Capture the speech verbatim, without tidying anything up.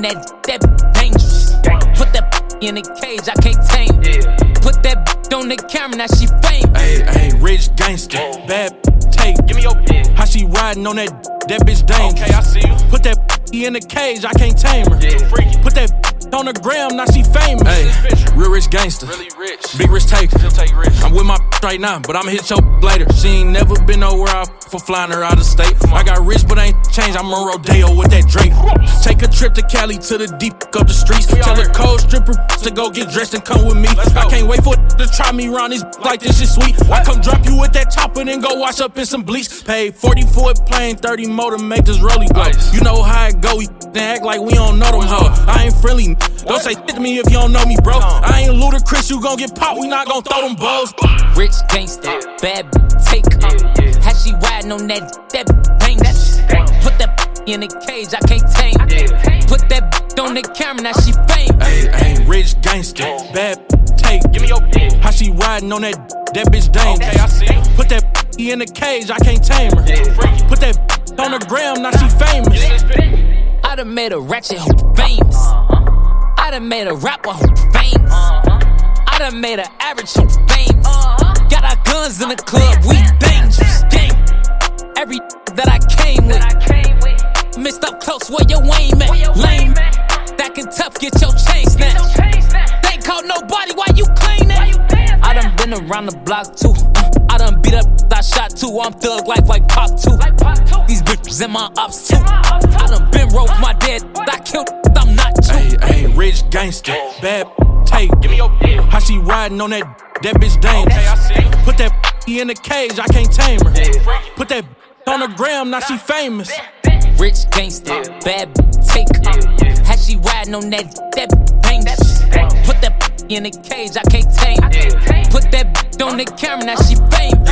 that, that dangerous. Put that in a cage, I can't tame. Put that on the camera, now she famous. Ayy, ayy, rich gangster, bad take. Give me your How she riding on that, that bitch dangerous. Okay, I see you. Put that in a cage, I can't tame her. Yeah, freaky. Put that on the gram, now she famous. Ayy, real rich gangster, really rich. big risk taker. Still take risks. I'm with my right now, but I'ma hit your later. She ain't never been nowhere out for flying her out of state. I got rich, but ain't changed. I'm on Rodeo with that Drake. Take a trip to Cali to the deep up the streets. Tell a cold stripper to go get dressed and come with me. I can't wait for to try me around these like this shit sweet. I come drop you with that chopper, then go wash up in some bleach. Paid forty for a plane, thirty more to make this rollie go. You know how it go. Then act like we don't know them hoes. I ain't friendly. Don't say shit to me if you don't know me, bro. I ain't ludicrous. You gon' get popped. We not gon' throw them balls. Rich gangster, bad taker. How she riding on that, that dangerous. Put that in a cage, I can't tame. Put that on the camera, now she famous. Ayy, ayy, rich gangster, bad take. Give me your How she riding on that, that bitch dangerous. Okay, I see you. Put that in a cage, I can't tame her. Put that on the gram, now she famous. I done made a ratchet hoe famous. I done made a rapper hoe famous. I done made an average hoe famous. Got our guns in the club, we dangerous. Gang. Every that I came with. Mixed up close where your aim at. Lame. Stacking tough, get your chain snatched. They ain't caught nobody, why you claim that? I done been around the block too. Uh, I done beat up, I shot too. I'm thug life like Pop two. These bitches in my ops too. I done been rope my dad, I killed, I'm not you. Ayy, ayy, rich gangster, bad take. Give me your How she riding on that, that bitch dangerous. Okay, I see you. Put that in a cage, I can't tame her. Put that on the gram, now she famous. Rich gangster, bad taker. How she riding on that, that dangerous. Put that in a cage, I can't tame. Put that on the camera, now she famous.